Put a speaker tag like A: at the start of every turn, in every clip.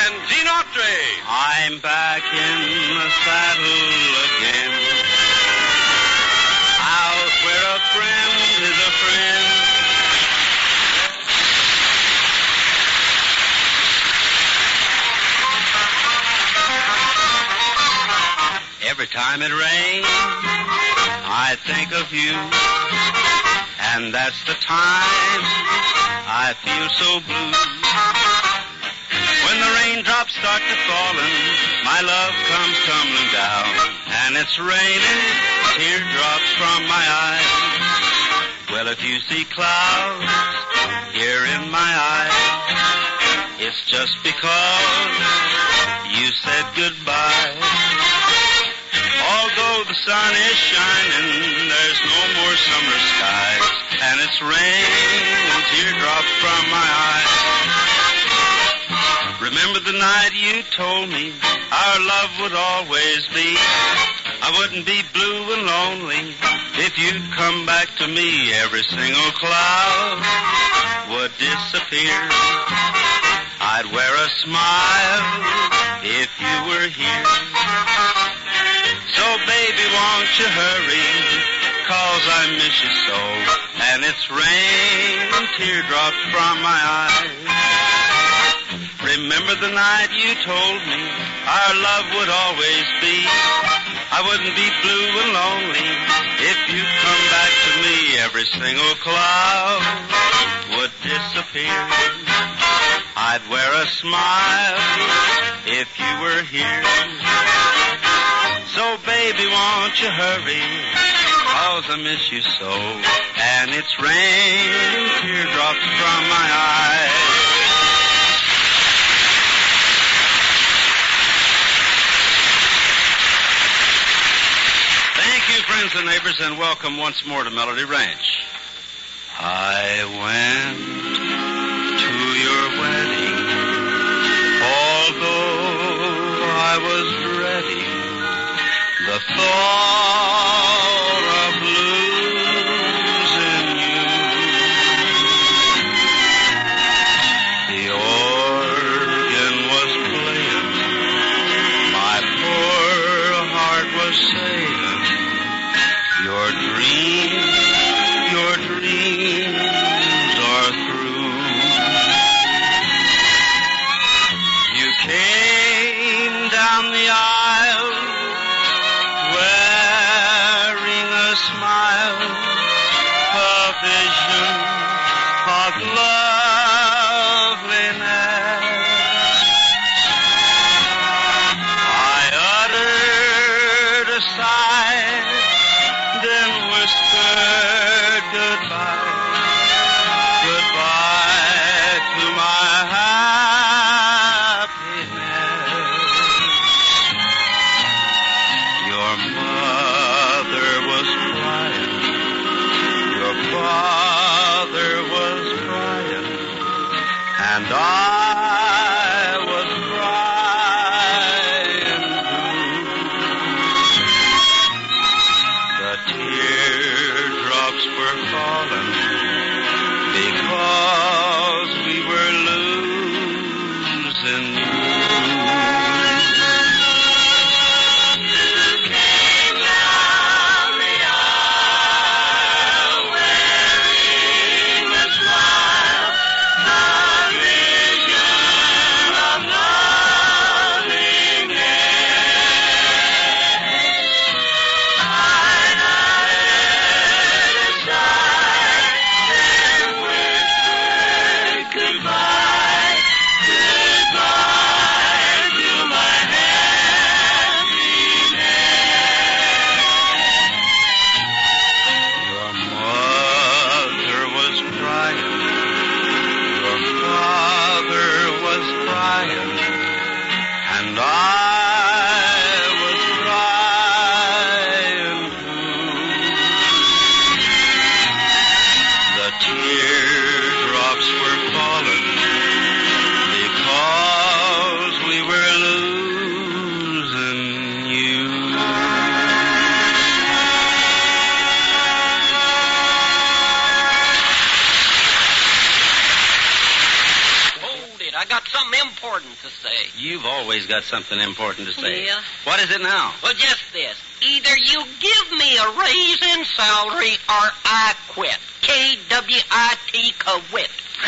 A: and Gene Autry.
B: I'm back in the saddle again. Out where a friend is a friend. Every time it rains, I think of you. And that's the time I feel so blue. When the raindrops start to falling, my love comes tumbling down. And it's raining teardrops from my eyes. Well, if you see clouds here in my eyes, it's just because you said goodbye. Although the sun is shining, there's no more summer skies, and it's raining teardrops from my eyes. Remember the night you told me our love would always be. I wouldn't be blue and lonely if you'd come back to me. Every single cloud would disappear. I'd wear a smile if you were here. So baby, won't you hurry, 'cause I miss you so. And it's raining teardrops from my eyes. Remember the night you told me our love would always be. I wouldn't be blue and lonely if you'd come back to me. Every single cloud would disappear. I'd wear a smile if you were here. So baby, won't you hurry, 'cause I miss you so. And it's raining teardrops from my eyes. Thank you, friends and neighbors, and welcome once more to Melody Ranch. I went to your wedding, although I was dreading the thought of losing you. The organ was playing, my poor heart was saying, your dreams are through. You came down the aisle wearing a smile, a vision of loveliness. I uttered a sigh, then whispered goodbye, goodbye to my happiness. Your mother was crying, your father was crying, and I was crying too. The teardrops were falling because we were losing you.
C: Something
A: important to say.
B: You've always got something important to say.
A: Yeah.
B: What is it now?
A: Well, just this. Either you give me a raise in salary or I quit. K-W-I-T, quit.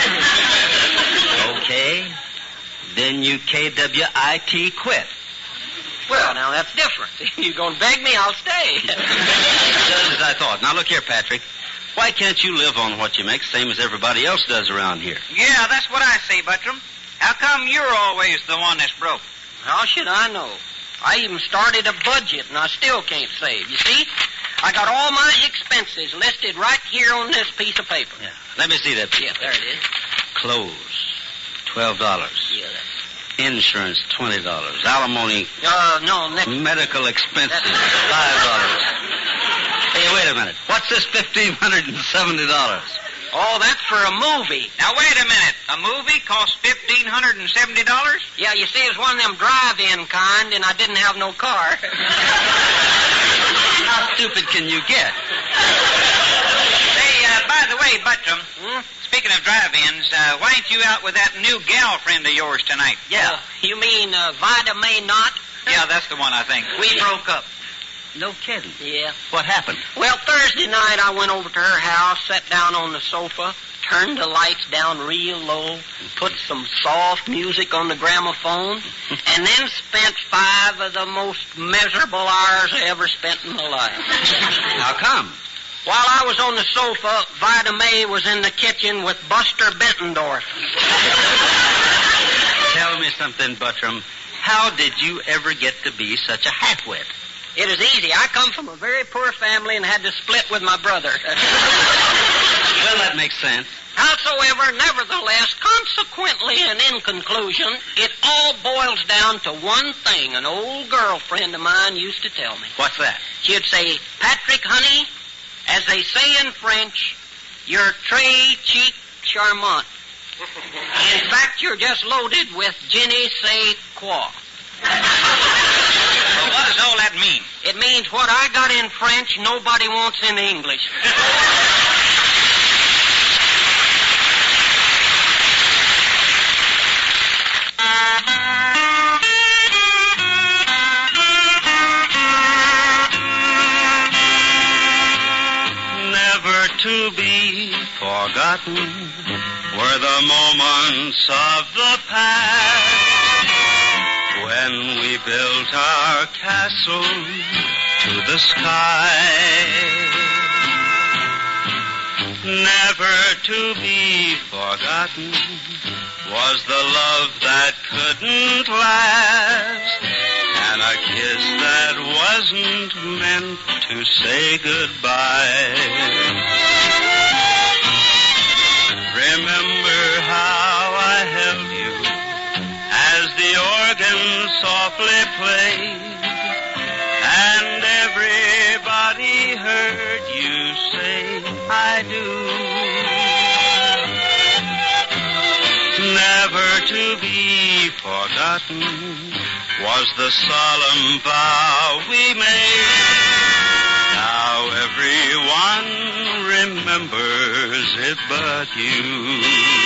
B: Okay. Then you K-W-I-T quit.
A: Well, now that's different. If you're going to beg me, I'll stay.
B: Just as I thought. Now, look here, Patrick. Why can't you live on what you make, same as everybody else does around here?
C: Yeah, that's what I say, Buttram. How come you're always the one that's broke?
A: How should I know? I even started a budget, and I still can't save. You see, I got all my expenses listed right here on this piece of paper.
B: Yeah. Let me see that piece.
A: Yeah, there it is.
B: Clothes, $12.
A: Yeah, that's...
B: Insurance, $20. Alimony.
A: No, next...
B: Medical expenses, $5. Hey, wait a minute. What's this $1,570?
A: Oh, that's for a movie.
C: Now, wait a minute. A movie costs $1,570?
A: Yeah, you see, it was one of them drive-in kind, and I didn't have no car.
B: How stupid can you get?
C: Hey, by the way, Buttram, speaking of drive-ins, why ain't you out with that new gal friend of yours tonight?
B: Yeah.
A: You mean Vida May Not?
C: Yeah, that's the one, I think.
A: We broke up.
B: No kidding.
A: Yeah.
B: What happened?
A: Well, Thursday night I went over to her house, sat down on the sofa, turned the lights down real low, put some soft music on the gramophone, and then spent 5 of the most miserable hours I ever spent in my life.
B: How come?
A: While I was on the sofa, Vida May was in the kitchen with Buster Bettendorf.
B: Tell me something, Buttram. How did you ever get to be such a half-wit?
A: It is easy. I come from a very poor family and had to split with my brother.
B: Well, that makes sense.
A: Howsoever, nevertheless, consequently, and in conclusion, it all boils down to one thing an old girlfriend of mine used to tell me.
B: What's that?
A: She'd say, Patrick, honey, as they say in French, you're très chic charmant. In fact, you're just loaded with je ne sais quoi.
C: Well, what does all that mean?
A: It means what I got in French, nobody wants in English.
B: Never to be forgotten were the moments of the past when we built our castle to the sky. Never to be forgotten was the love that couldn't last, and a kiss that wasn't meant to say goodbye. Remember how I held you as the organ softly played, and everybody heard you say, I do. Never to be forgotten was the solemn vow we made. Now everyone remembers it but you.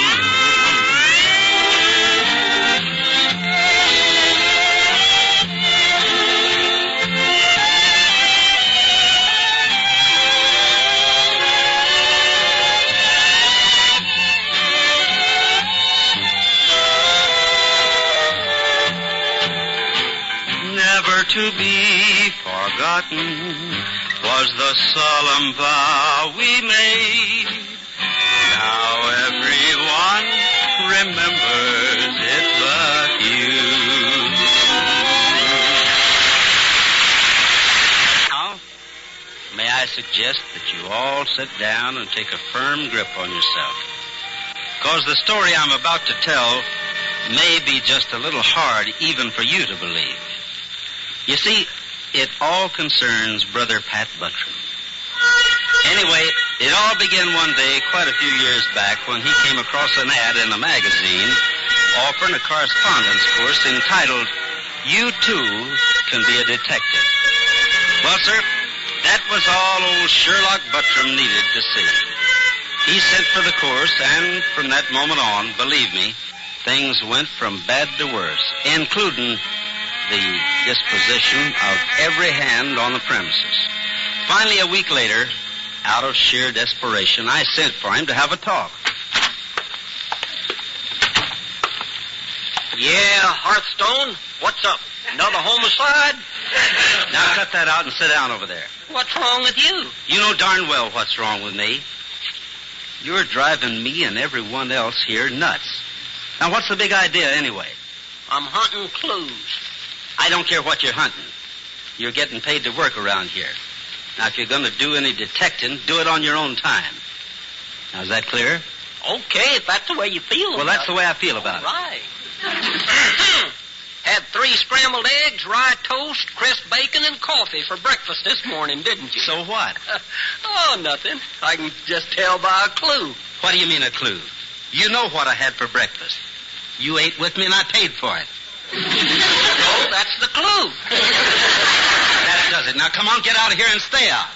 B: Never to be forgotten was the solemn vow we made. Now everyone remembers it but you. Now, may I suggest that you all sit down and take a firm grip on yourself? Because the story I'm about to tell may be just a little hard even for you to believe. You see, it all concerns Brother Pat Buttram. Anyway, it all began one day quite a few years back when he came across an ad in a magazine offering a correspondence course entitled, You Too Can Be a Detective. Well, sir, that was all old Sherlock Buttram needed to see. He sent for the course, and from that moment on, believe me, things went from bad to worse, including the disposition of every hand on the premises. Finally, a week later, out of sheer desperation, I sent for him to have a talk.
A: Yeah, Hearthstone, what's up? Another homicide?
B: Now cut that out and sit down over there.
A: What's wrong with you?
B: You know darn well what's wrong with me. You're driving me and everyone else here nuts. Now, what's the big idea anyway?
A: I'm hunting clues.
B: I don't care what you're hunting. You're getting paid to work around here. Now, if you're going to do any detecting, do it on your own time. Now, is that clear?
A: Okay, if that's the way you feel
B: Well, that's the way I feel about it.
A: Right. Had 3 scrambled eggs, rye toast, crisp bacon, and coffee for breakfast this morning, didn't you?
B: So what?
A: Oh, nothing. I can just tell by a clue.
B: What do you mean a clue? You know what I had for breakfast. You ate with me and I paid for it.
A: Oh, that's the clue.
B: That does it. Now, come on, get out of here and stay out.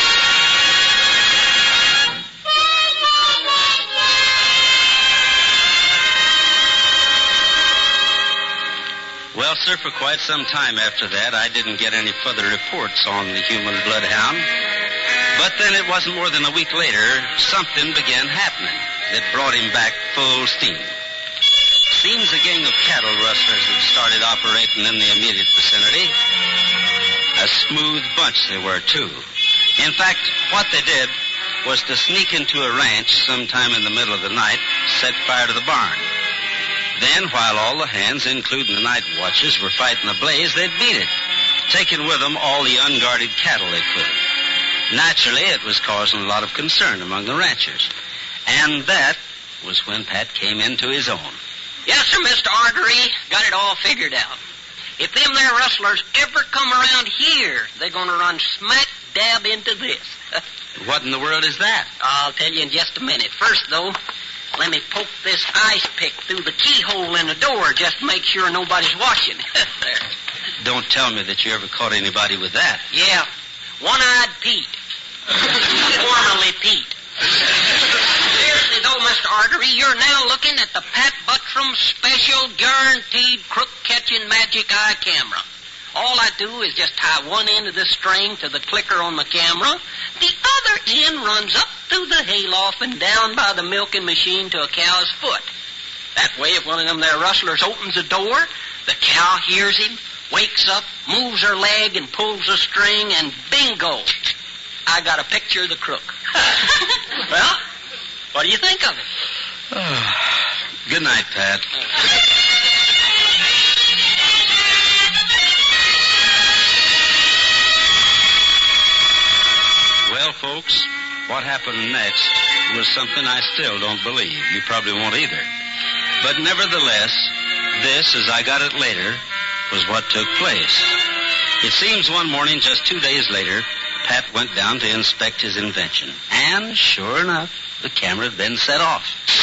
B: Well, sir, for quite some time after that, I didn't get any further reports on the human bloodhound. But then it wasn't more than a week later, something began happening that brought him back full steam. Seems a gang of cattle rustlers had started operating in the immediate vicinity. A smooth bunch they were, too. In fact, what they did was to sneak into a ranch sometime in the middle of the night, set fire to the barn. Then, while all the hands, including the night watches, were fighting the blaze, they'd beat it, taking with them all the unguarded cattle they could. Naturally, it was causing a lot of concern among the ranchers. And that was when Pat came into his own.
A: Yes, sir, Mr. Artery. Got it all figured out. If them there rustlers ever come around here, they're going to run smack dab into this.
B: What in the world is that?
A: I'll tell you in just a minute. First, though, let me poke this ice pick through the keyhole in the door just to make sure nobody's watching. There.
B: Don't tell me that you ever caught anybody with that.
A: Yeah. One-eyed Pete. Formerly Pete. Seriously, though, Mr. Artery, you're now looking at the Pat Buttram Special Guaranteed Crook-Catching Magic Eye Camera. All I do is just tie one end of this string to the clicker on the camera. The other end runs up through the hayloft and down by the milking machine to a cow's foot. That way, if one of them there rustlers opens the door, the cow hears him, wakes up, moves her leg, and pulls the string, and bingo! I got a picture of the crook. Well, what do you think of it?
B: Good night, Pat. Well, folks, what happened next was something I still don't believe. You probably won't either. But nevertheless, this, as I got it later, was what took place. It seems one morning, just 2 days later, Pat went down to inspect his invention. And sure enough, the camera had been set off.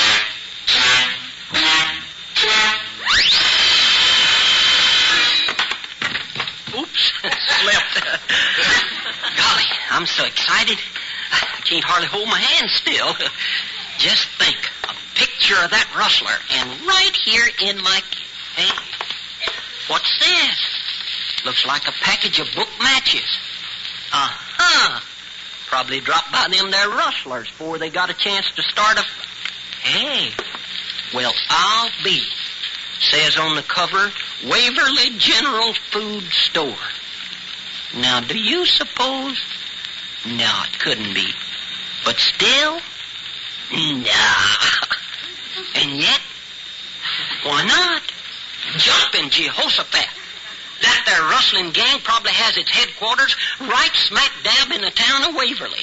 A: Oops, slipped. Golly, I'm so excited. I can't hardly hold my hand still. Just think, a picture of that rustler, and right here in my... Hey, what's this? Looks like a package of book matches. Uh-huh. Probably dropped by them there rustlers before they got a chance to start a... Hey, well, I'll be. Says on the cover, Waverly General Food Store. Now, do you suppose... No, it couldn't be. But still... Nah. And yet, why not? Jumping Jehoshaphat. That there rustling gang probably has its headquarters right smack dab in the town of Waverly.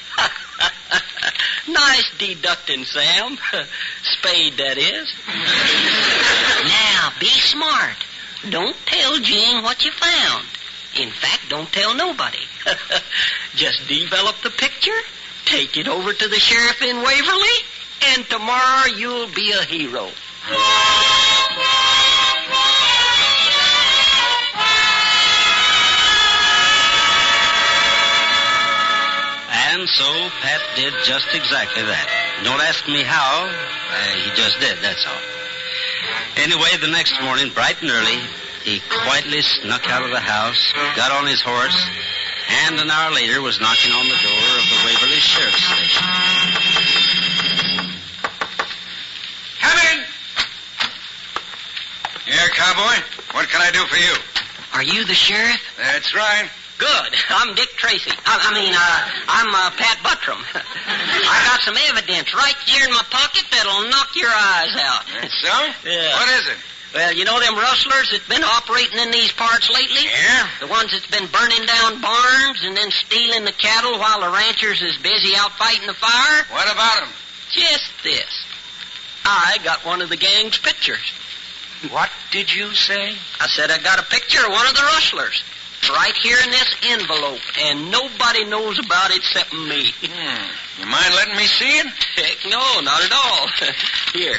A: Nice deducting, Sam. Spade, that is. Now, be smart. Don't tell Jean what you found. In fact, don't tell nobody. Just develop the picture, take it over to the sheriff in Waverly, and tomorrow you'll be a hero.
B: And so Pat did just exactly that. Don't ask me how. He just did, that's all. Anyway, the next morning, bright and early, he quietly snuck out of the house, got on his horse, and an hour later was knocking on the door of the Waverly Sheriff's Station.
D: Come in! Here, cowboy. What can I do for you?
A: Are you the sheriff?
D: That's right.
A: Good. I'm Dick Tracy. I'm Pat Buttram. I got some evidence right here in my pocket that'll knock your eyes out.
D: That's so?
A: Yeah.
D: What is it?
A: Well, you know them rustlers that's been operating in these parts lately?
D: Yeah?
A: The ones that's been burning down barns and then stealing the cattle while the ranchers is busy out fighting the fire?
D: What about them?
A: Just this. I got one of the gang's pictures.
D: What did you say?
A: I said I got a picture of one of the rustlers. Right here in this envelope, and nobody knows about it except me.
D: You mind letting me see it?
A: Heck no, not at all. Here.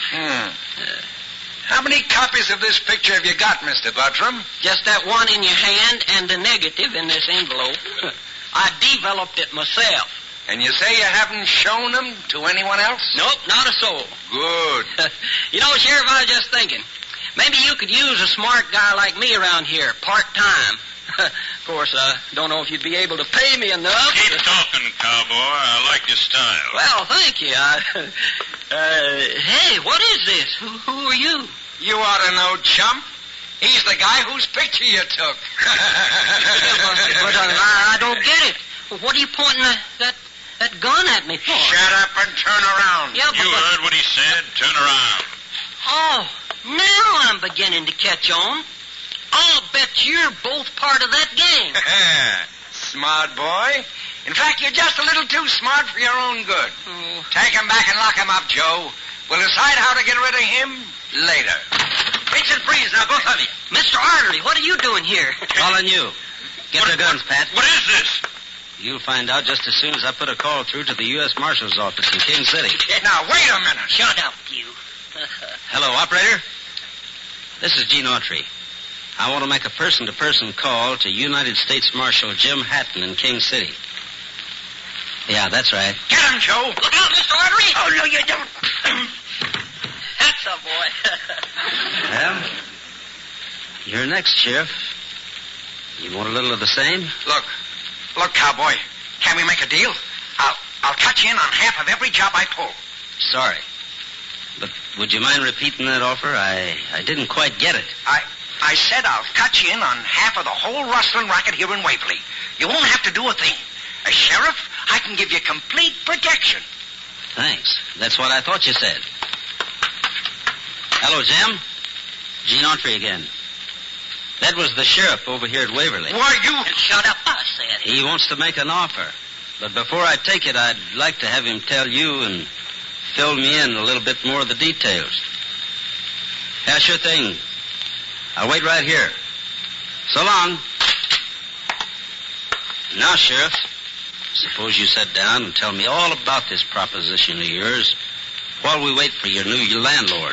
D: How many copies of this picture have you got, Mr. Buttram?
A: Just that one in your hand and the negative in this envelope. I developed it myself.
D: And you say you haven't shown them to anyone else?
A: Nope, not a soul.
D: Good.
A: You know, Sheriff, I was just thinking. Maybe you could use a smart guy like me around here, part-time. Of course, I don't know if you'd be able to pay me enough.
E: Keep talking, cowboy. I like your style.
A: Well, thank you. Hey, what is this? Who are you?
D: You ought to know, chump. He's the guy whose picture you took.
A: But I don't get it. What are you pointing that gun at me for?
D: Shut up and turn around.
A: Yeah,
E: You heard what he said. Turn around.
A: Oh, now I'm beginning to catch on. I'll bet you're both part of that gang.
D: Smart boy. In fact, you're just a little too smart for your own good.
A: Oh.
D: Take him back and lock him up, Joe. We'll decide how to get rid of him later.
A: Fix and freeze now, both of you. Mr. Artery, what are you doing here?
B: Calling you. Get their guns, Pat.
E: What is this?
B: You'll find out just as soon as I put a call through to the U.S. Marshal's office in King City.
D: Now, wait a minute.
A: Shut up, you.
B: Hello, operator. This is Gene Autry. I want to make a person-to-person call to United States Marshal Jim Hatton in King City. Yeah, that's right.
D: Get him, Joe.
A: Look out, Mr. Artery. Oh, no, you don't. That's a boy.
B: Well, you're next, Sheriff. You want a little of the same?
D: Look, cowboy. Can we make a deal? I'll cut you in on half of every job I pull.
B: Sorry. But would you mind repeating that offer? I didn't quite get it.
D: I said I'll cut you in on half of the whole rustling racket here in Waverly. You won't have to do a thing. As sheriff, I can give you complete protection.
B: Thanks. That's what I thought you said. Hello, Jim. Gene Autry again. That was the sheriff over here at Waverly.
D: Why, you...
A: Shut up, I said.
B: He wants to make an offer. But before I take it, I'd like to have him tell you and fill me in a little bit more of the details. Yeah, sure thing. I'll wait right here. So long. Now, Sheriff, suppose you sit down and tell me all about this proposition of yours while we wait for your new landlord.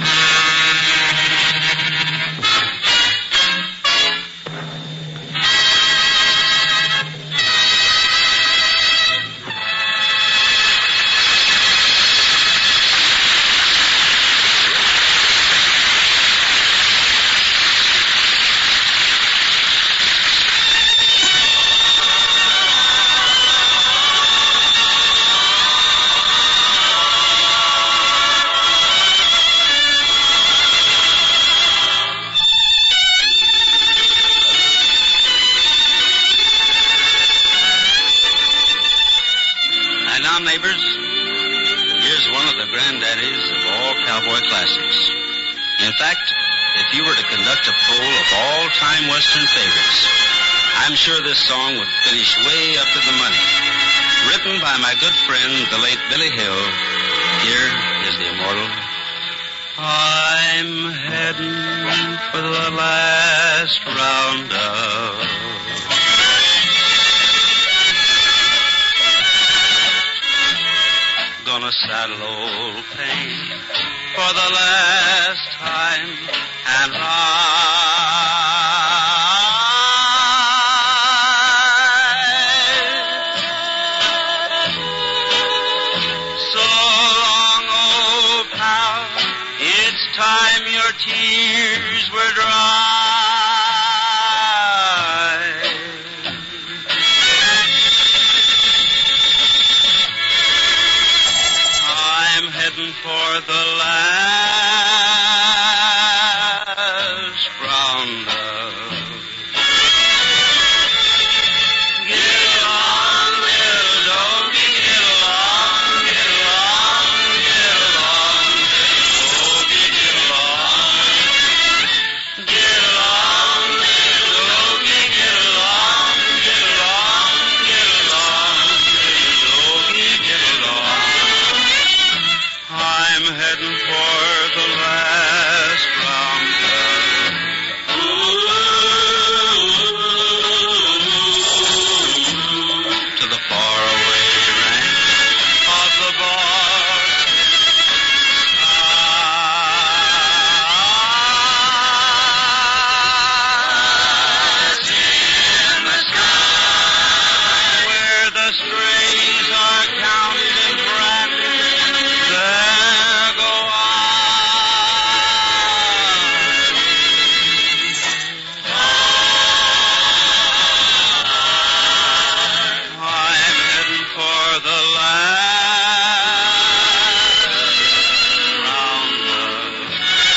B: Neighbors, here's one of the granddaddies of all cowboy classics. In fact, if you were to conduct a poll of all-time Western favorites, I'm sure this song would finish way up to the money. Written by my good friend, the late Billy Hill, here is the immortal. I'm heading for the last roundup. Gonna saddle old Pain for the last time and ride. So long, old pal, it's time trees were dry. I'm heading for the last roundup. Get along, little doggy, get along, get along, get along, little doggy, get along. Get along, little doggy, get along, get along, get along, little doggy, get along. I'm heading for the last roundup. To the faraway ranch of the boss. In the sky, where the strays are counted brand, there go I'm heading for the last roundup.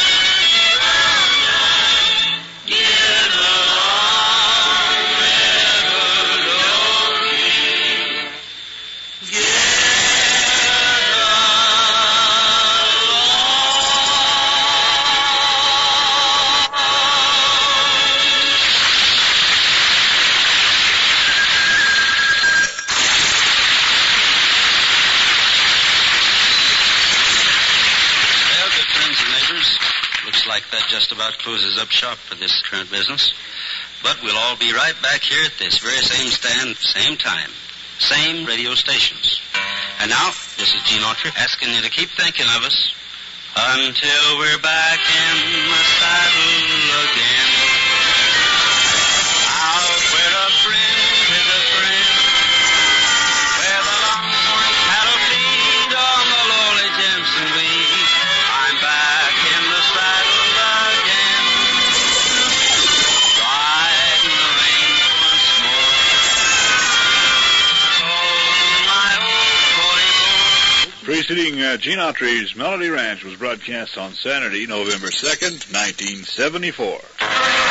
B: Get along, little doggy. Well, good friends and neighbors, looks like that just about closes up shop for this current business. But we'll all be right back here at this very same stand, same time, same radio stations. And now, this is Gene Autry asking you to keep thinking of us until we're back in the saddle again. Out where a friend is a friend, where the longhorn cattle feed on the lowly Jimson weed. I'm back in the saddle again, riding the range once more. Holding my old 44.
F: Preceding Gene Autry's Melody Ranch was broadcast on Saturday, November 2nd, 1974.